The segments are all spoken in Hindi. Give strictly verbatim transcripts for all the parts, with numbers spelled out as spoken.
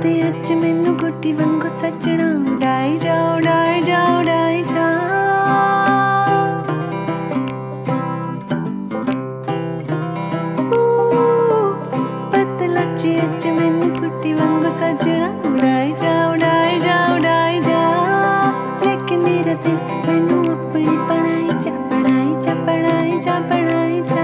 ते अच मैनू गोटी वांगू सजना उड़ाई जा उड़ाई जा उड़ाई जा पतला चे अच मैनू गोटी वांगू सजना उड़ाई जा उड़ाई जा उड़ाई जा लेके मेरा दिल मैनू अपनी बनाई जा बनाई जा बनाई जा बनाई जा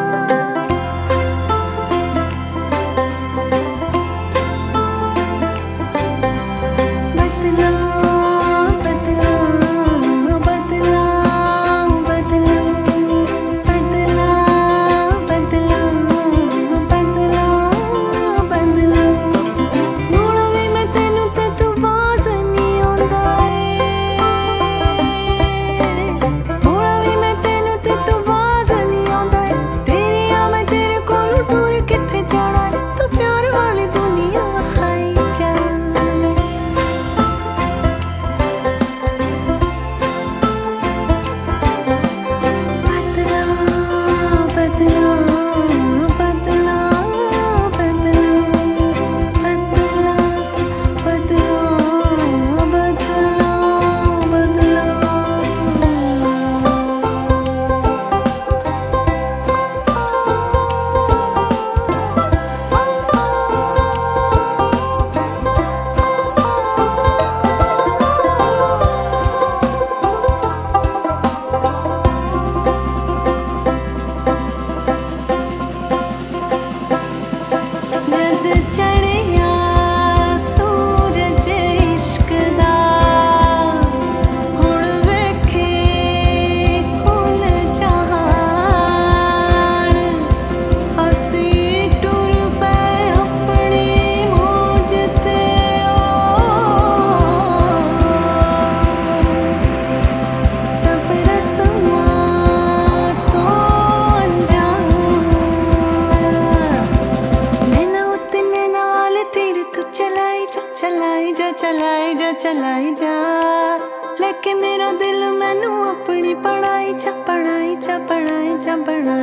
चलाई जा चलाई जा चलाई जा लेके मेरा दिल मैनू अपनी पढ़ाई जा पढ़ाई जा पढ़ाई जा पढ़ाई